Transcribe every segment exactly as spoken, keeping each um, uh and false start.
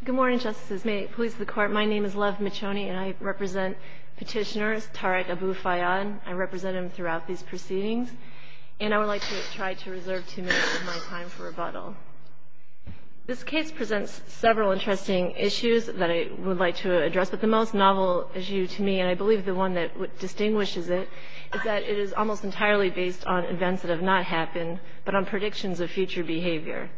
Good morning, Justices. May it please the Court, my name is Lev Michoni, and I represent Petitioner Tarek Abu Fayyad. I represent him throughout these proceedings, and I would like to try to reserve two minutes of my time for rebuttal. This case presents several interesting issues that I would like to address, but the most novel issue to me, and I believe the one that distinguishes it, is that it is almost entirely based on events that have not happened, but on predictions of future behavior.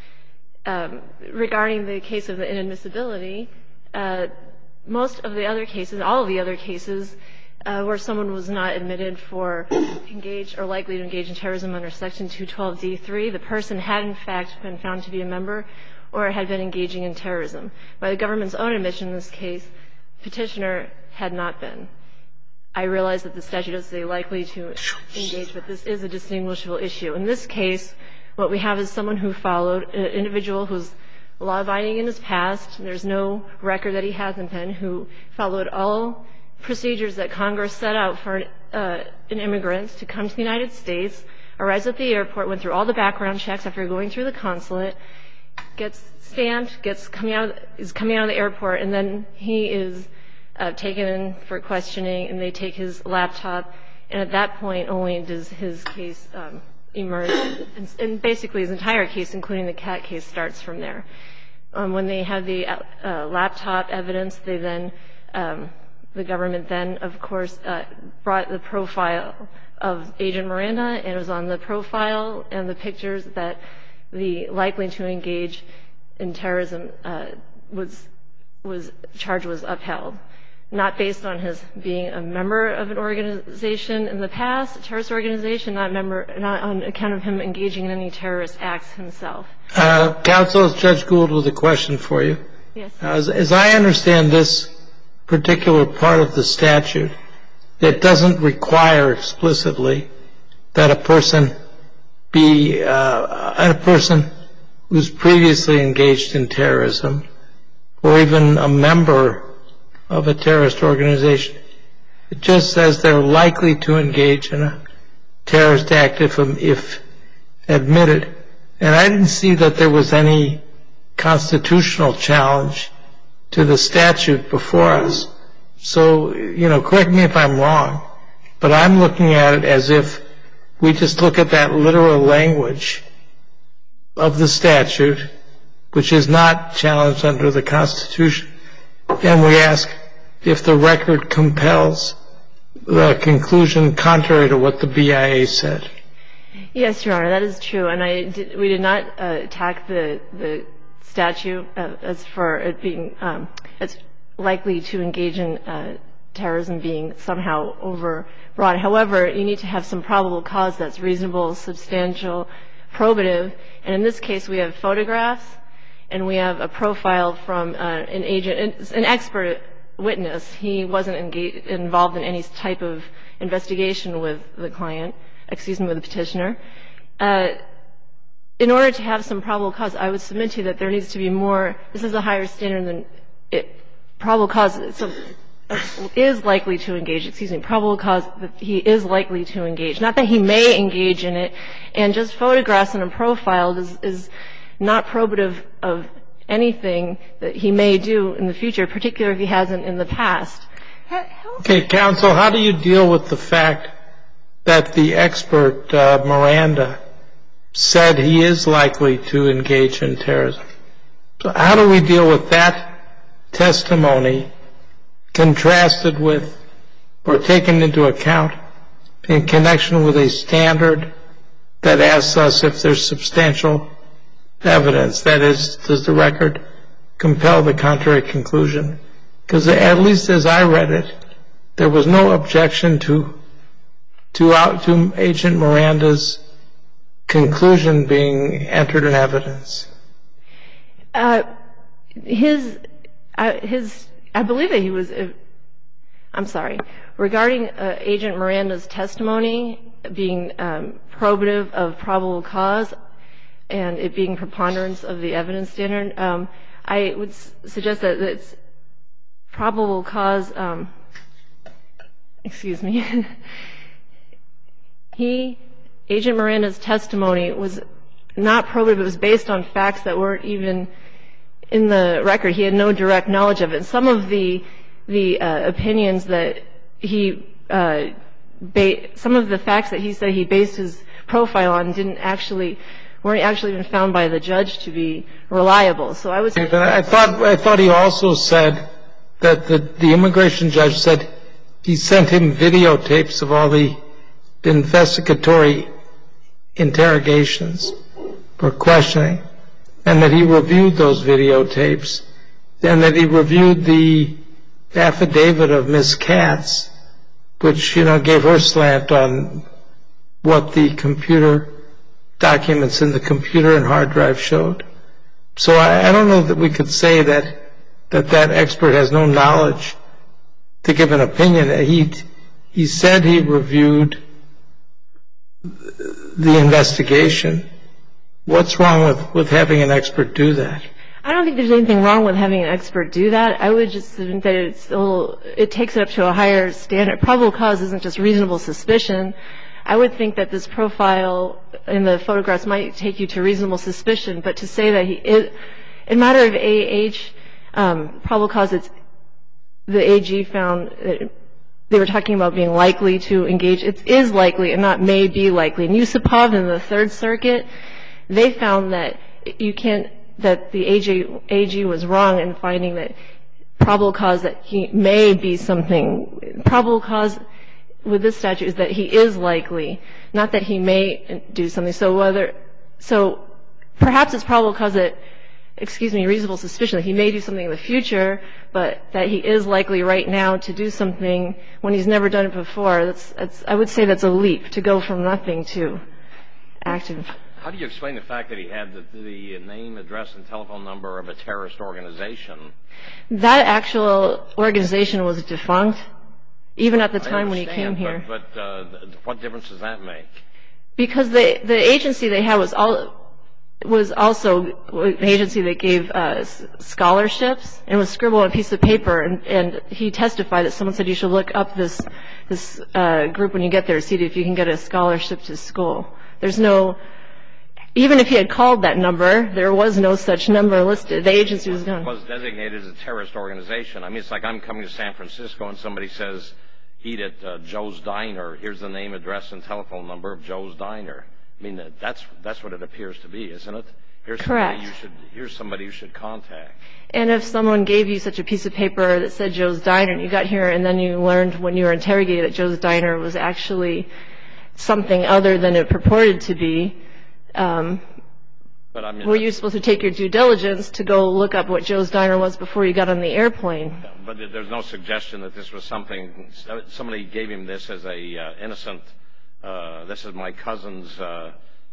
Um, regarding the case of the inadmissibility, uh, most of the other cases, all of the other cases, uh, where someone was not admitted for engaged or likely to engage in terrorism under Section two twelve D three, the person had in fact been found to be a member or had been engaging in terrorism. By the government's own admission in this case, Petitioner had not been. I realize that the statute doesn't say likely to engage, but this is a distinguishable issue. In this case, what we have is someone who followed, an individual who's law-abiding in his past. There's no record that he hasn't been, who followed all procedures that Congress set out for uh, an immigrant to come to the United States, arrives at the airport, went through all the background checks after going through the consulate, gets stamped, gets coming out, is coming out of the airport, and then he is uh, taken in for questioning, and they take his laptop, and at that point only does his case um, emerge, and, and basically his entire case, including the cat case, starts from there. Um, when they have the uh, laptop evidence, they then, um, the government then, of course, uh, brought the profile of Agent Miranda, and it was on the profile and the pictures that the likely to engage in terrorism uh, was was charge was upheld. Not based on his being a member of an organization in the past, a terrorist organization, not member, not on account of him engaging in any terrorist acts himself. Uh, Counsel, Judge Gould with a question for you. Yes. Uh, as, as I understand this particular part of the statute, it doesn't require explicitly that a person be uh, a person who's previously engaged in terrorism or even a member of a terrorist organization. It just says they're likely to engage in a terrorist act if, if admitted. And I didn't see that there was any constitutional challenge to the statute before us. So, you know, correct me if I'm wrong, but I'm looking at it as if we just look at that literal language of the statute, which is not challenged under the Constitution, and we ask if the record compels the conclusion contrary to what the B I A said. Yes, Your Honor, that is true. And I did, we did not uh, attack the, the statute uh, as for it being um, as likely to engage in uh, terrorism being somehow overbroad. However, you need to have some probable cause that's reasonable, substantial, probative. And in this case, we have photographs, and we have a profile from uh, an agent, an expert witness. He wasn't engaged, involved in any type of investigation with the client, excuse me, with the petitioner. Uh, in order to have some probable cause, I would submit to you that there needs to be more. This is a higher standard than it, probable cause. So, uh, is likely to engage, excuse me, probable cause that he is likely to engage. Not that he may engage in it, and just photographs in a profile is, is not probative of anything that he may do in the future, particularly if he hasn't in the past. Okay, counsel, how do you deal with the fact that the expert, uh, Miranda, said he is likely to engage in terrorism? So how do we deal with that testimony contrasted with or taken into account in connection with a standard that asks us if there's substantial evidence? That is, does the record compel the contrary conclusion? Because at least as I read it, there was no objection to to, out, to Agent Miranda's conclusion being entered in evidence. Uh, his, uh, his, I believe that he was. Uh, I'm sorry. Regarding uh, Agent Miranda's testimony being um, probative of probable cause, and it being preponderance of the evidence standard, um, I would s- suggest that it's probable cause, um, excuse me, he, Agent Miranda's testimony was not probative. It was based on facts that weren't even in the record. He had no direct knowledge of it. Some of the the uh, opinions that he uh, ba- some of the facts that he said he based his profile on didn't actually weren't actually even found by the judge to be reliable. So I was. But I thought I thought he also said that the the immigration judge said he sent him videotapes of all the investigatory interrogations or questioning, and that he reviewed those videotapes, and that he reviewed the affidavit of Miss Katz, which, you know, gave her slant on what the computer documents in the computer and hard drive showed. So I, I don't know that we could say that that that expert has no knowledge to give an opinion. He he said he reviewed the investigation. What's wrong with, with having an expert do that? I don't think there's anything wrong with having an expert do that. I would just think that it's a little, it takes it up to a higher standard. Probable cause isn't just reasonable suspicion. I would think that this profile in the photographs might take you to reasonable suspicion, but to say that he is, in a matter of A H, um, probable cause, it's, the A G found, that they were talking about being likely to engage. It is likely and not may be likely. And Yusupov in the Third Circuit, they found that you can't, that the A G, A G was wrong in finding that probable cause that he may be something. Probable cause with this statute is that he is likely, not that he may do something. So whether, so perhaps it's probable cause that, excuse me, reasonable suspicion that he may do something in the future, but that he is likely right now to do something when he's never done it before. That's, that's, I would say that's a leap to go from nothing to active. How do you explain the fact that he had the, the name, address, and telephone number of a terrorist organization? That actual organization was defunct, even at the time when he came here. But, but uh, what difference does that make? Because the the agency they had was all was also an agency that gave uh, scholarships, and was scribbled on a piece of paper. And, and he testified that someone said you should look up this this uh, group when you get there, see if you can get a scholarship to school. There's no. Even if he had called that number, there was no such number listed. The agency was gone. It was designated as a terrorist organization. I mean, it's like I'm coming to San Francisco and somebody says, eat at uh, Joe's Diner. Here's the name, address, and telephone number of Joe's Diner. I mean, that's that's what it appears to be, isn't it? Here's Correct. Somebody you should, here's somebody you should contact. And if someone gave you such a piece of paper that said Joe's Diner, and you got here and then you learned when you were interrogated that Joe's Diner was actually something other than it purported to be, um, But I mean, were you supposed to take your due diligence to go look up what Joe's Diner was before you got on the airplane? But there's no suggestion that this was something, somebody gave him this as a uh, innocent, uh, this is my cousin's, uh,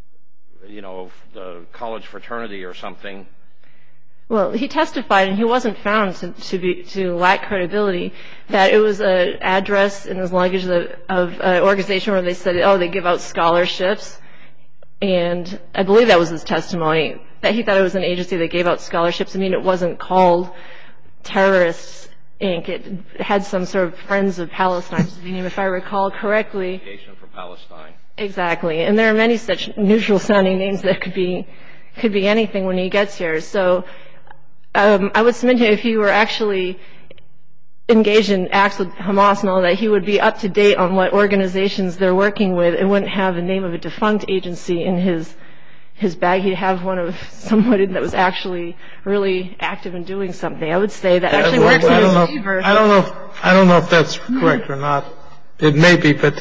you know, uh, college fraternity or something. Well, he testified, and he wasn't found to, to be to lack credibility, that it was an address in his luggage of, of an organization where they said, oh, they give out scholarships. And I believe that was his testimony, that he thought it was an agency that gave out scholarships. I mean, it wasn't called Terrorists, Incorporated. It had some sort of Friends of Palestine name, if I recall correctly. Association for Palestine. Exactly. And there are many such neutral-sounding names that could be could be anything when he gets here. So um, I would submit to him, if he were actually engaged in acts with Hamas and all that, he would be up to date on what organizations they're working with. It wouldn't have the name of a defunct agency in his his bag. He'd have one of someone that was actually really active in doing something. I would say that actually well, works I in his know, favor. I don't know. If, I don't know if that's correct or not. It may be, but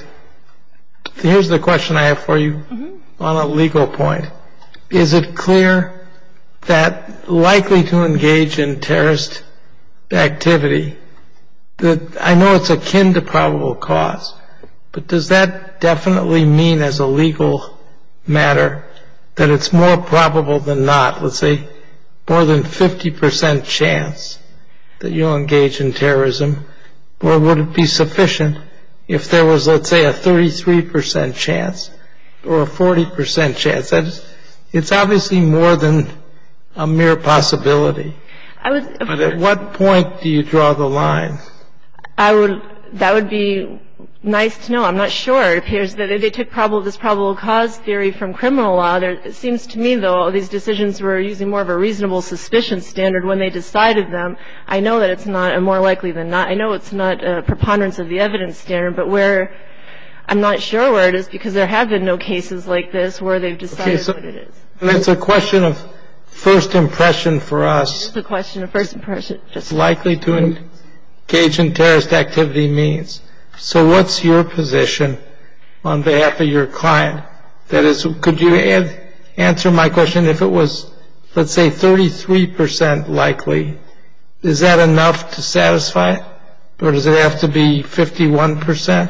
here's the question I have for you mm-hmm. on a legal point: is it clear that likely to engage in terrorist activity? That I know it's akin to probable cause, but does that definitely mean as a legal matter that it's more probable than not, let's say more than fifty percent chance that you'll engage in terrorism? Or would it be sufficient if there was, let's say, a thirty-three percent chance or a forty percent chance? That is, it's obviously more than a mere possibility. I would, but at what point do you draw the line? I would, that would be nice to know. I'm not sure. It appears that they took probable, this probable cause theory from criminal law. There, it seems to me, though, these decisions were using more of a reasonable suspicion standard when they decided them. I know that it's not a more likely than not. I know it's not a preponderance of the evidence standard, but where I'm not sure where it is because there have been no cases like this where they've decided okay, so what it is. It's a question of first impression for us. It's a question of first impression. Just likely to engage in terrorist activity means. So what's your position on behalf of your client? That is, could you add, answer my question if it was, let's say, thirty-three percent likely? Is that enough to satisfy it? Or does it have to be fifty-one percent?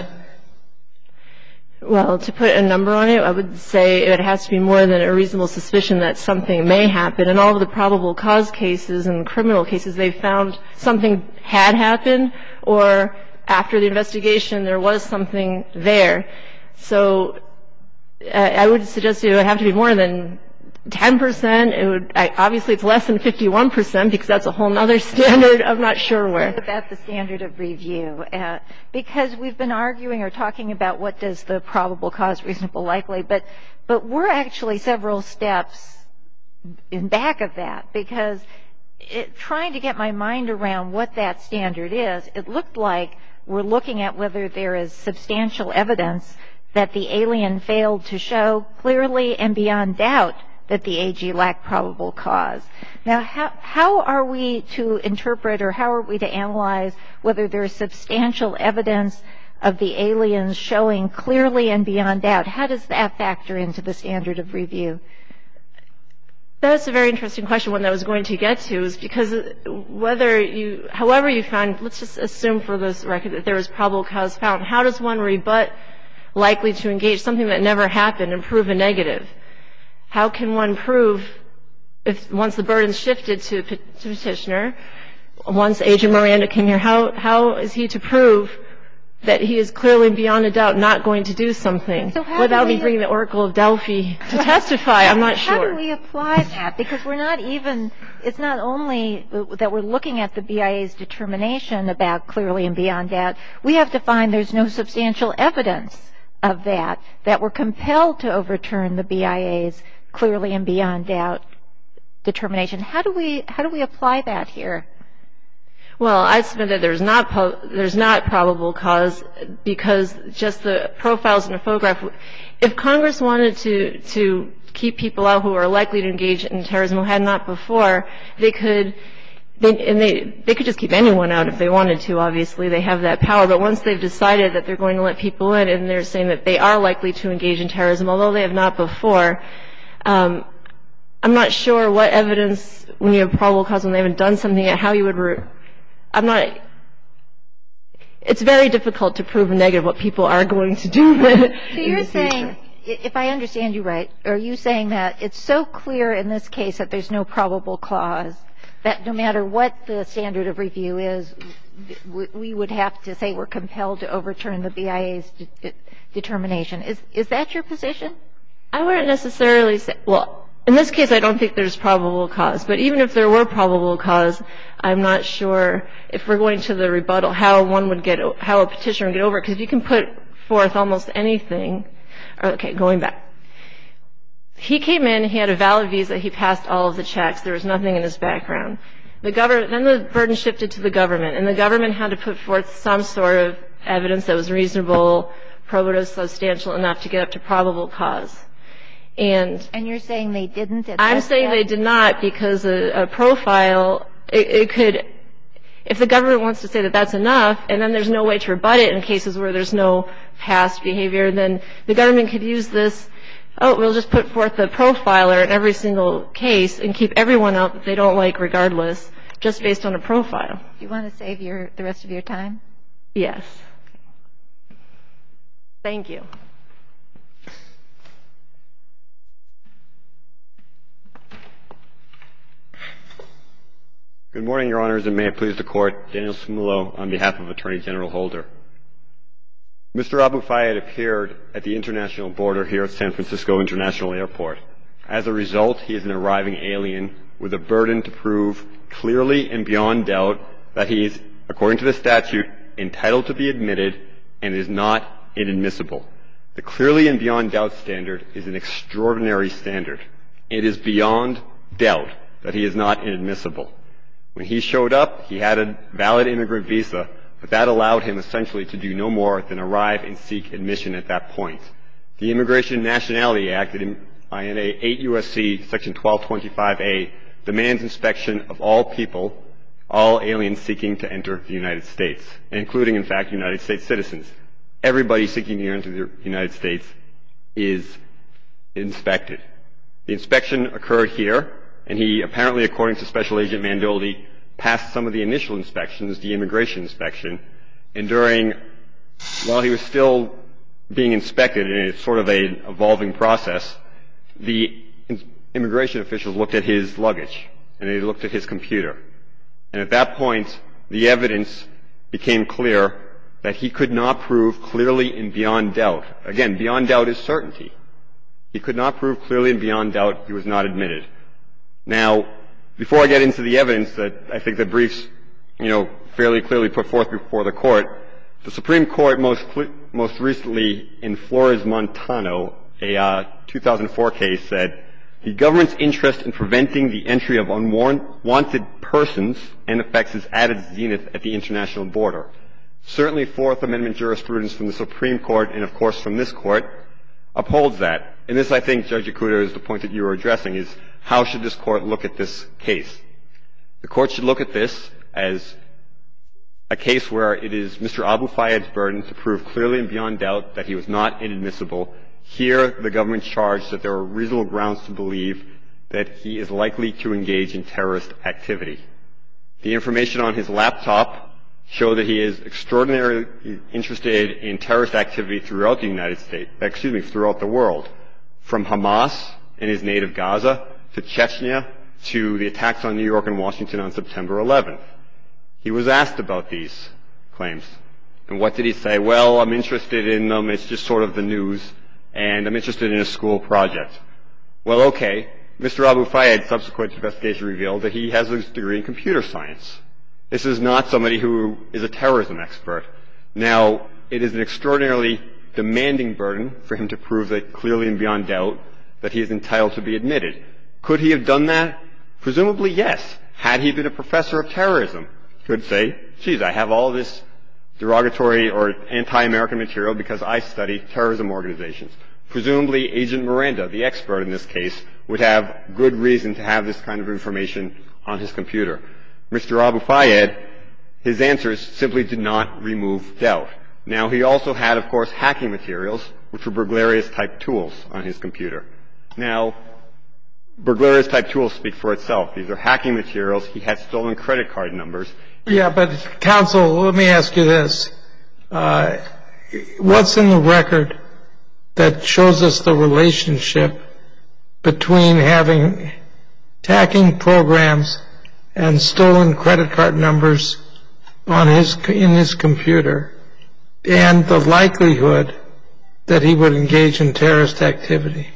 Well, to put a number on it, I would say it has to be more than a reasonable suspicion that something may happen. In all of the probable cause cases and criminal cases, they found something had happened or after the investigation there was something there. So uh, I would suggest it would have to be more than ten percent. It would, I, obviously, it's less than fifty-one percent because that's a whole other standard. I'm not sure where. What about the standard of review? Uh, because we've been arguing or talking about what does the probable cause reasonable likely, but but we're actually several steps in back of that because it, trying to get my mind around what that standard is, it looked like we're looking at whether there is substantial evidence that the alien failed to show clearly and beyond doubt that the A G lacked probable cause. Now, how, how are we to interpret or how are we to analyze whether there is substantial evidence of the aliens showing clearly and beyond doubt? How does that factor into the standard of review? That's a very interesting question, one that I was going to get to, is because whether you, however you find, let's just assume for this record that there was probable cause found, how does one rebut likely to engage something that never happened and prove a negative? How can one prove, if once the burden shifted to, to petitioner, once Agent Miranda came here, how, how is he to prove that he is clearly beyond a doubt not going to do something so without me bringing the Oracle of Delphi to testify? I'm not sure. How do we apply that? Because we're not even, it's not only that we're looking at the B I A's determination about clearly and beyond doubt, we have to find there's no substantial evidence of that, that we're compelled to overturn the B I A's clearly and beyond doubt determination. How do we how do we apply that here? Well, I submit that there's not po- there's not probable cause because just the profiles in a photograph. If Congress wanted to to keep people out who are likely to engage in terrorism who had not before, they could. They, and they they could just keep anyone out if they wanted to. Obviously, they have that power. But once they've decided that they're going to let people in, and they're saying that they are likely to engage in terrorism, although they have not before. Um, I'm not sure what evidence, when you have probable cause, when they haven't done something yet, how you would. Re- I'm not. It's very difficult to prove a negative what people are going to do. So you're saying, if I understand you right, are you saying that it's so clear in this case that there's no probable cause that no matter what the standard of review is, we would have to say we're compelled to overturn the B I A's de- determination? Is is that your position? I wouldn't necessarily say, well, in this case I don't think there's probable cause, but even if there were probable cause, I'm not sure if we're going to the rebuttal how one would get, how a petitioner would get over it, because if you can put forth almost anything, or, okay, going back. He came in, he had a valid visa, he passed all of the checks, there was nothing in his background. The government, then the burden shifted to the government, and the government had to put forth some sort of evidence that was reasonable, probative, substantial enough to get up to probable cause. And, and you're saying they didn't? I'm saying they did not because a, a profile, it, it could, if the government wants to say that that's enough, and then there's no way to rebut it in cases where there's no past behavior, then the government could use this, oh, we'll just put forth the profiler in every single case and keep everyone out that they don't like regardless, just based on a profile. Do you want to save your the rest of your time? Yes. Thank you. Good morning, Your Honors, and may it please the Court. Daniel Smulo on behalf of Attorney General Holder. Mister Abu Fayyad appeared at the international border here at San Francisco International Airport. As a result, he is an arriving alien with a burden to prove clearly and beyond doubt that he is, according to the statute, entitled to be admitted and is not inadmissible. The clearly and beyond doubt standard is an extraordinary standard. It is beyond doubt that he is not inadmissible. When he showed up, he had a valid immigrant visa, but that allowed him essentially to do no more than arrive and seek admission at that point. The Immigration and Nationality Act, I N A eight U S C Section twelve twenty-five A, demands inspection of all people, all aliens seeking to enter the United States, including, in fact, United States citizens. Everybody seeking to enter the United States is inspected. The inspection occurred here, and he apparently, according to Special Agent Mandoli, passed some of the initial inspections, the immigration inspection, and during, while he was still being inspected, and it's sort of an evolving process, the immigration officials looked at his luggage, and they looked at his computer. And at that point, the evidence became clear that he could not prove clearly and beyond doubt. Again, beyond doubt is certainty. He could not prove clearly and beyond doubt he was not admitted. Now, before I get into the evidence that I think the briefs, you know, fairly clearly put forth before the Court, the Supreme Court most most recently in Flores-Montano, a uh, two thousand four case, said, the government's interest in preventing the entry of unwanted persons and effects is at its zenith at the international border. Certainly, Fourth Amendment jurisprudence from the Supreme Court and, of course, from this Court upholds that. And this, I think, Judge Ikuda, is the point that you were addressing, is how should this Court look at this case? The Court should look at this as a case where it is Mister Abu Fayyad's burden to prove clearly and beyond doubt that he was not inadmissible. Here, the government charged that there are reasonable grounds to believe that he is likely to engage in terrorist activity. The information on his laptop show that he is extraordinarily interested in terrorist activity throughout the United States, excuse me, throughout the world, from Hamas in his native Gaza to Chechnya to the attacks on New York and Washington on September eleventh. He was asked about these claims. And what did he say? Well, I'm interested in them. It's just sort of the news. And I'm interested in a school project. Well, okay. Mister Abu Fayyad, subsequent investigation revealed that he has a degree in computer science. This is not somebody who is a terrorism expert. Now, it is an extraordinarily demanding burden for him to prove that clearly and beyond doubt that he is entitled to be admitted. Could he have done that? Presumably, yes. Had he been a professor of terrorism, he could say, geez, I have all this derogatory or anti-American material because I study terrorism organizations. Presumably, Agent Miranda, the expert in this case, would have good reason to have this kind of information on his computer. Mister Abu Fayyad, his answers simply did not remove doubt. Now, he also had, of course, hacking materials, which were burglarious-type tools on his computer. Now, burglarious-type tools speak for itself. These are hacking materials. He had stolen credit card numbers. Yeah, but, counsel, let me ask you this. Uh, what's in the record that shows us the relationship between having hacking programs and stolen credit card numbers on his in his computer and the likelihood that he would engage in terrorist activity?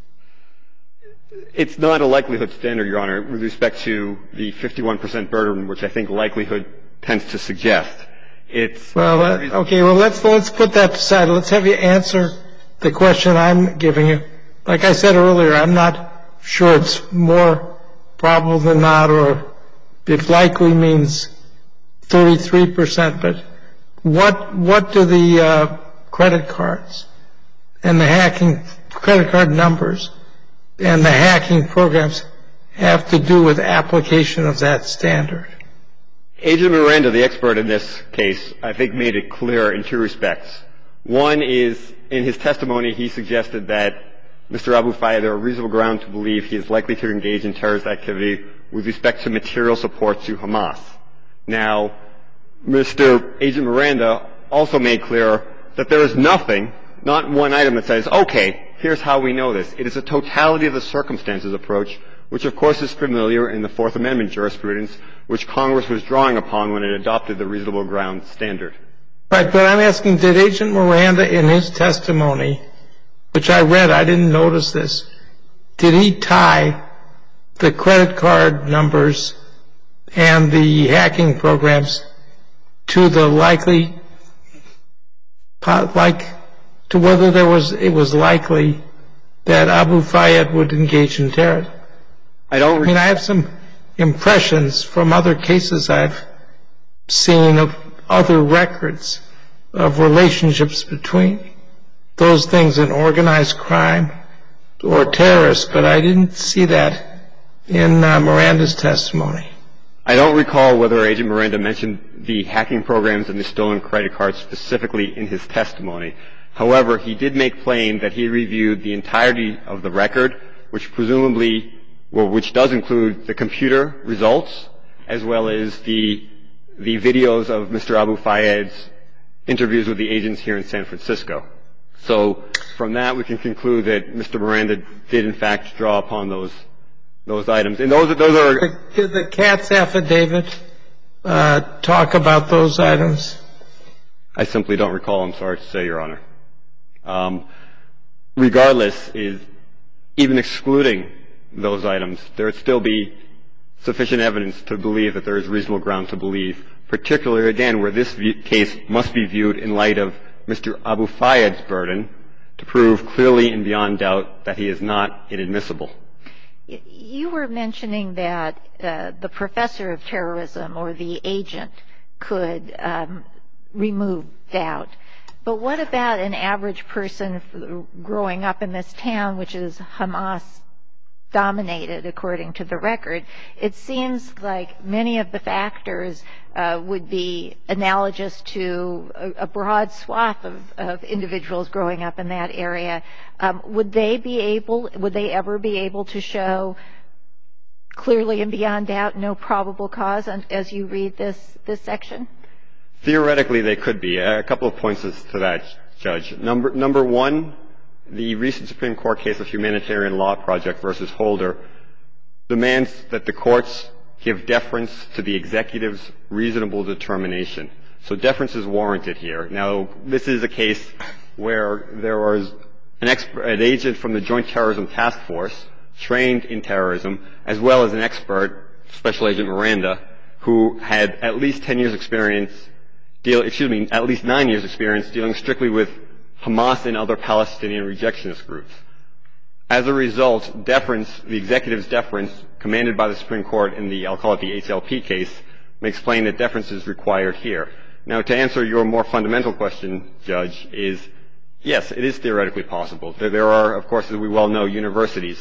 It's not a likelihood standard, Your Honor, with respect to the fifty-one percent burden, which I think likelihood tends to suggest. It's well, uh, okay. Well, let's let's put that aside. Let's have you answer the question I'm giving you. Like I said earlier, I'm not sure it's more probable than not, or if likely means thirty-three percent. But what what do the uh, credit cards and the hacking credit card numbers and the hacking programs have to do with application of that standard? Agent Miranda, the expert in this case, I think made it clear in two respects. One is, in his testimony, he suggested that Mister Abu Fayyad, there are reasonable ground to believe he is likely to engage in terrorist activity with respect to material support to Hamas. Now, Mister Agent Miranda also made clear that there is nothing, not one item that says, okay, here's how we know this. It is a totality of the circumstances approach, which of course is familiar in the Fourth Amendment jurisprudence, which Congress was drawing upon when it adopted the reasonable ground standard. Right, but I'm asking, did Agent Miranda in his testimony, which I read, I didn't notice this, did he tie the credit card numbers and the hacking programs to the likely like to whether there was it was likely that Abu Fayyad would engage in terrorism? I don't. I mean, I have some impressions from other cases I've seen of other records of relationships between those things and organized crime or terrorists, but I didn't see that in uh, Miranda's testimony. I don't recall whether Agent Miranda mentioned the hacking programs and the stolen credit cards specifically in his testimony. However, he did make plain that he reviewed the entirety of the record, which presumably, well, which does include the computer results, as well as the the videos of Mister Abu Fayyad's interviews with the agents here in San Francisco. So from that, we can conclude that Mister Miranda did, in fact, draw upon those those items. And those, those are... Did the Katz affidavit uh, talk about those items? I simply don't recall. I'm sorry to say, Your Honor. Um, regardless, is even excluding those items, there would still be sufficient evidence to believe that there is reasonable ground to believe, particularly, again, where this view, case must be viewed in light of Mister Abu Fayyad's burden to prove clearly and beyond doubt that he is not inadmissible. You were mentioning that uh, the professor of terrorism or the agent could um, remove doubt. But what about an average person growing up in this town, which is Hamas dominated, according to the record? It seems like many of the factors uh, would be analogous to a, a broad swath of, of individuals growing up in that area. Um, would they be able, would they ever be able to show clearly and beyond doubt no probable cause as you read this, this section? Theoretically, they could be. A couple of points as to that, Judge. Number, number one, the recent Supreme Court case of Humanitarian Law Project versus Holder demands that the courts give deference to the executive's reasonable determination. So deference is warranted here. Now, this is a case where there was an, expert, an agent from the Joint Terrorism Task Force trained in terrorism, as well as an expert, Special Agent Miranda, who had at least ten years experience, deal, excuse me, at least nine years experience dealing strictly with Hamas and other Palestinian rejectionist groups. As a result, deference, the executive's deference, commanded by the Supreme Court in the, I'll call it the H L P case, makes plain that deference is required here. Now, to answer your more fundamental question, Judge, is yes, it is theoretically possible. There, there are, of course, as we well know, universities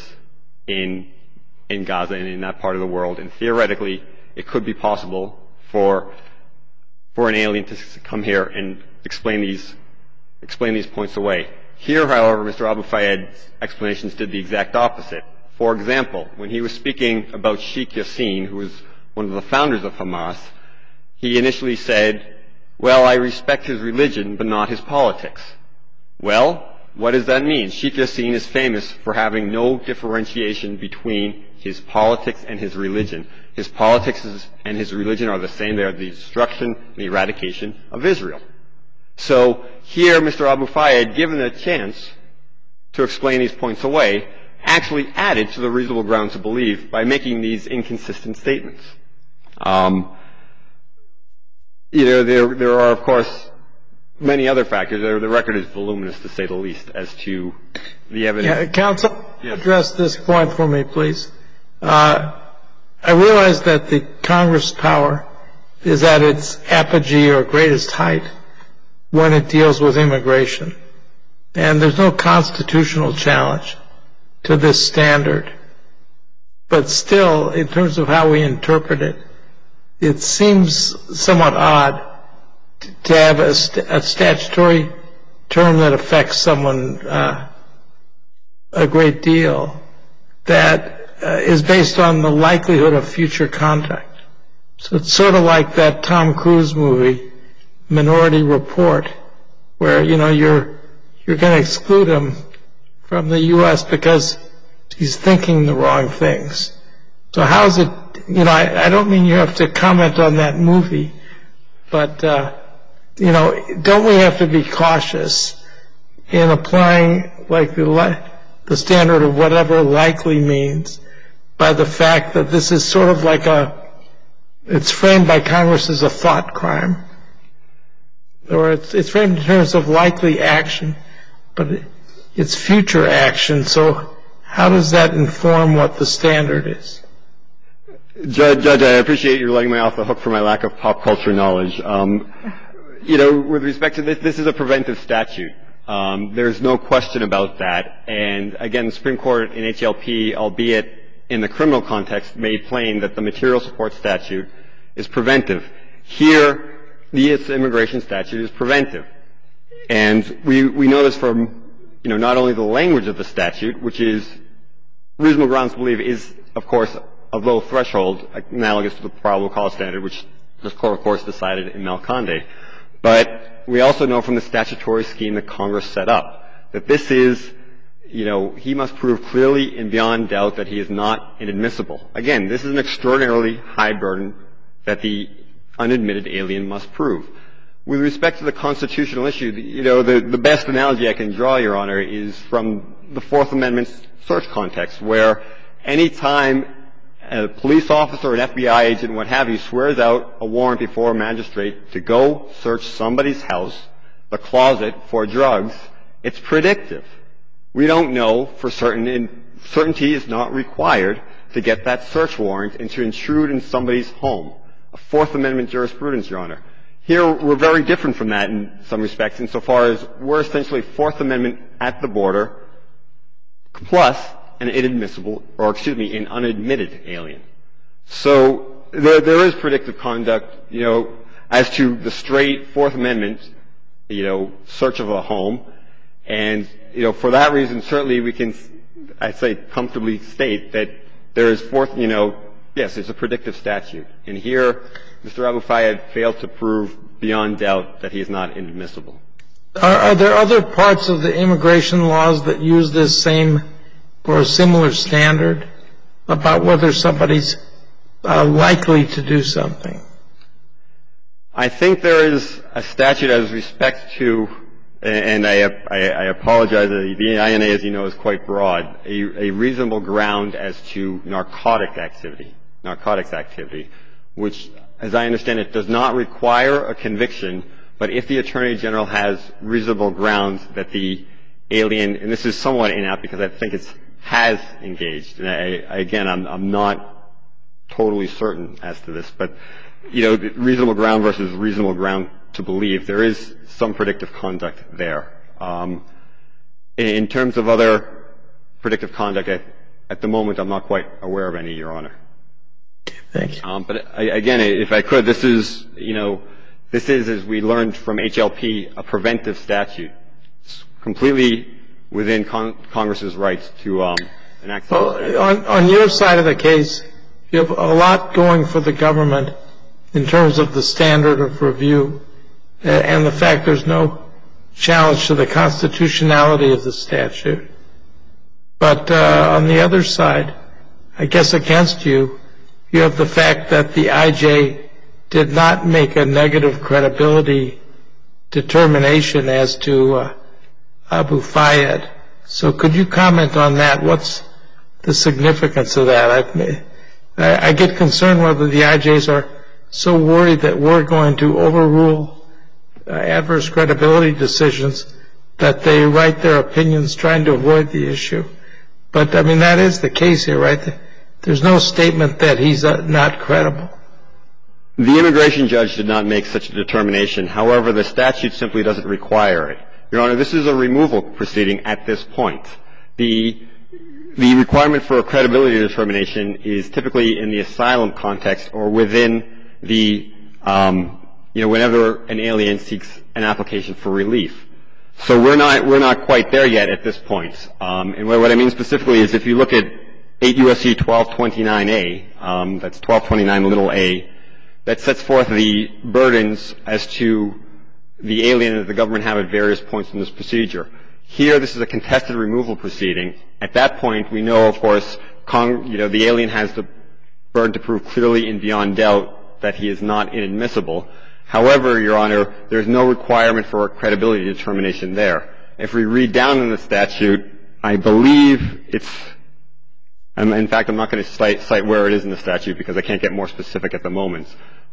in in Gaza and in that part of the world, and theoretically, it could be possible for for an alien to come here and explain these explain these points away. Here, however, Mister Abu Fayyad's explanations did the exact opposite. For example, when he was speaking about Sheikh Yassin, who was one of the founders of Hamas, he initially said, well, I respect his religion, but not his politics. Well, what does that mean? Sheikh Yassin is famous for having no differentiation between his politics and his religion. His politics is, and his religion are the same. They are the destruction and the eradication of Israel. So here, Mister Abu Fayyad, given a chance to explain these points away, actually added to the reasonable ground to believe by making these inconsistent statements. Um, you know, there, there are, of course, many other factors. The record is voluminous, to say the least, as to the evidence. Yeah, counsel, yes. Address this point for me, please. Uh, I realize that the Congress power is at its apogee or greatest height when it deals with immigration. And there's no constitutional challenge to this standard. But still, in terms of how we interpret it, it seems somewhat odd to have a, st- a statutory term that affects someone uh, a great deal that uh, is based on the likelihood of future contact. So it's sort of like that Tom Cruise movie, Minority Report, where, you know, you're you're going to exclude him from the U S because he's thinking the wrong things. So how is it, you know, I, I don't mean you have to comment on that movie, but, uh, you know, don't we have to be cautious in applying, like, the, li- the standard of whatever likely means by the fact that this is sort of like a, it's framed by Congress as a thought crime. or it's, it's framed in terms of likely action, but it's future action. So how does that inform what the standard is? Judge, Judge, I appreciate you letting me off the hook for my lack of pop culture knowledge. Um, you know, with respect to this, this is a preventive statute. Um, there's no question about that. And again, the Supreme Court in H L P, albeit in the criminal context, made plain that the material support statute is preventive. Here, the immigration statute is preventive. And we, we know this from, you know, not only the language of the statute, which is reasonable grounds to believe is, of course, a low threshold, analogous to the probable cause standard, which this Court, of course, decided in Malconde. But we also know from the statutory scheme that Congress set up that this is, you know, he must prove clearly and beyond doubt that he is not inadmissible. Again, this is an extraordinarily high burden that the unadmitted alien must prove. With respect to the constitutional issue, you know, the, the best analogy I can draw, Your Honor, is from the Fourth Amendment search context, where any time a police officer, an F B I agent, what have you, swears out a warrant before a magistrate to go search somebody's house, the closet, for drugs, it's predictive. We don't know for certain, and certainty is not required to get that search warrant and to intrude in somebody's home. A Fourth Amendment jurisprudence, Your Honor. Here, we're very different from that in some respects, insofar as we're essentially Fourth Amendment at the border, plus an inadmissible, or excuse me, an unadmitted alien. So there, there is predictive conduct, you know, as to the straight Fourth Amendment, you know, search of a home. And, you know, for that reason, certainly we can, I'd say, comfortably state that there is fourth, you know, yes, it's a predictive statute. And here, Mister Abu Fayyad failed to prove beyond doubt that he is not inadmissible. Are, are there other parts of the immigration laws that use this same or a similar standard about whether somebody's uh, likely to do something? I think there is a statute as respect to, and I, I, I apologize, the I N A, as you know, is quite broad, a, a reasonable ground as to narcotic activity, narcotics activity, which, as I understand it, does not require a conviction, but if the Attorney General has reasonable grounds that the alien, and this is somewhat inapt because I think it's has engaged. And I, I, again, I'm, I'm not totally certain as to this, but, you know, reasonable ground versus reasonable ground to believe, there is some predictive conduct there. Um, in, in terms of other predictive conduct, I, at the moment, I'm not quite aware of any, Your Honor. Thank you. Um, but I, again, if I could, this is, you know, this is, as we learned from H L P, a preventive statute. It's completely within con- Congress's rights to um, enact. Well, on, on your side of the case, you have a lot going for the government in terms of the standard of review and the fact there's no challenge to the constitutionality of the statute. But uh, on the other side, I guess against you, you have the fact that the I J did not make a negative credibility determination as to uh, Abu Fayyad. So could you comment on that? What's the significance of that? I, I get concerned whether the I Js are so worried that we're going to overrule uh, adverse credibility decisions that they write their opinions trying to avoid the issue. But, I mean, that is the case here, right? There's no statement that he's uh, not credible. The immigration judge did not make such a determination. However, the statute simply doesn't require it. Your Honor, this is a removal proceeding at this point. The the requirement for a credibility determination is typically in the asylum context or within the, um, you know, whenever an alien seeks an application for relief. So we're not we're not quite there yet at this point. Um, and what I mean specifically is if you look at eight U S C twelve twenty-nine A, um, that's twelve twenty-nine little a, that sets forth the burdens as to the alien that the government have at various points in this procedure. Here, this is a contested removal proceeding. At that point, we know, of course, Cong- you know, the alien has the burden to prove clearly and beyond doubt that he is not inadmissible. However, Your Honor, there's no requirement for a credibility determination there. If we read down in the statute, I believe it's – in fact, I'm not going to cite, cite where it is in the statute because I can't get more specific at the moment.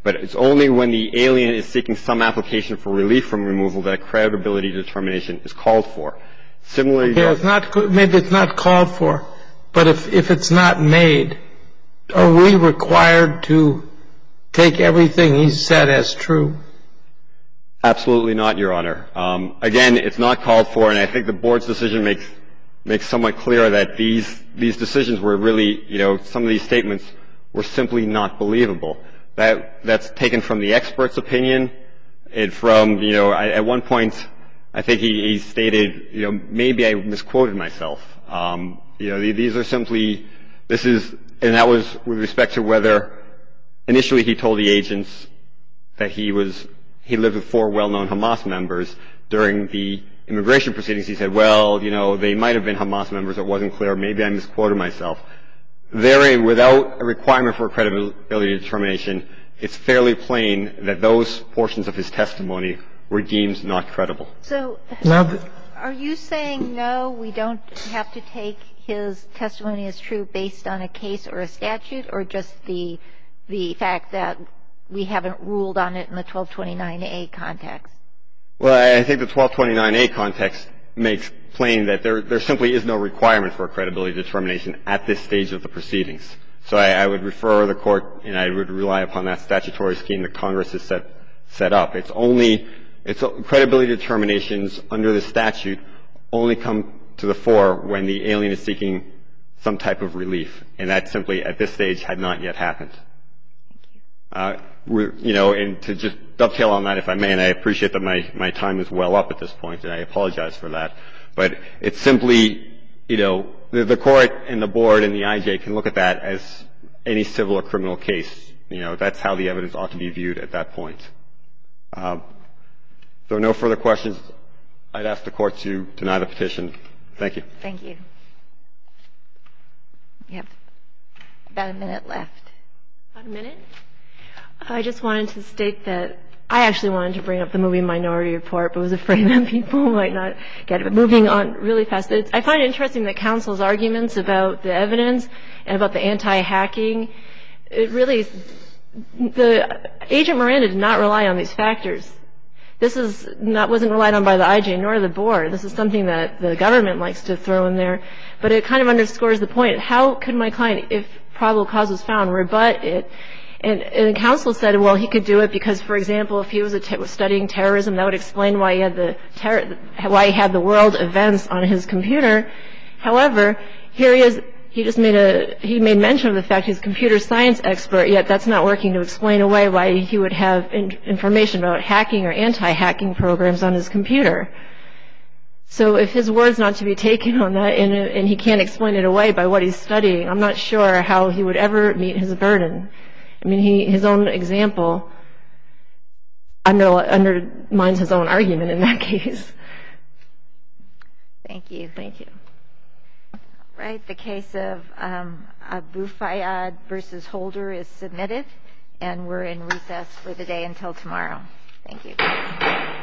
But it's only when the alien is seeking some application for relief from removal that a credibility determination is called for. Similarly, okay, it's not, maybe it's not called for, but if, if it's not made, are we required to take everything he said as true? Absolutely not, Your Honor. Um, again, it's not called for, and I think the Board's decision makes makes somewhat clear that these these decisions were really, you know, some of these statements were simply not believable. That that's taken from the expert's opinion, and from, you know, I, at one point, I think he, he stated, you know, maybe I misquoted myself. Um, you know, these are simply, this is, and that was with respect to whether initially he told the agents that he was, he lived with four well-known Hamas members. During the immigration proceedings, he said, well, you know, they might have been Hamas members. It wasn't clear. Maybe I misquoted myself. There, without a requirement for a credibility determination, it's fairly plain that those portions of his testimony were deemed not credible. So Now, are you saying, no, we don't have to take his testimony as true based on a case or a statute, or just the the fact that we haven't ruled on it in the twelve twenty-nine A context? Well, I think the twelve twenty-nine A context makes plain that there, there simply is no requirement for a credibility determination at this stage of the proceedings. So I, I would refer the Court, and I would rely upon that statutory scheme that Congress has set, set up. It's only, it's credibility determinations under the statute only come to the fore when the alien is seeking some type of relief. And that simply, at this stage, had not yet happened. Uh, we're, you know, and to just dovetail on that, if I may, and I appreciate that my, my time is well up at this point, and I apologize for that. But it's simply, you know, the, the Court and the Board and the I J can look at that as any civil or criminal case. You know, that's how the evidence ought to be viewed at that point. Uh, if there are no further questions, I'd ask the Court to deny the petition. Thank you. Thank you. You have about a minute left. About a minute? I just wanted to state that I actually wanted to bring up the movie Minority Report, but was afraid that people might not get it. But moving on really fast, it's, I find it interesting that counsel's arguments about the evidence and about the anti-hacking, it really, the Agent Miranda did not rely on these factors. This is not, wasn't relied on by the I J nor the Board. This is something that the government likes to throw in there. But it kind of underscores the point. How could my client, if probable cause was found, rebut it? And, and counsel said, well, he could do it because, for example, if he was a te- studying terrorism, that would explain why he had the ter- why he had the world events on his computer. However, here he is. He just made a he made mention of the fact he's a computer science expert. Yet that's not working to explain away why he would have in- information about hacking or anti-hacking programs on his computer. So if his word's not to be taken on that, and, and he can't explain it away by what he's studying, I'm not sure how he would ever meet his burden. I mean, he, his own example under, undermines his own argument in that case. Thank you. Thank you. All right. The case of um, Abu Fayyad versus Holder is submitted, and we're in recess for the day until tomorrow. Thank you.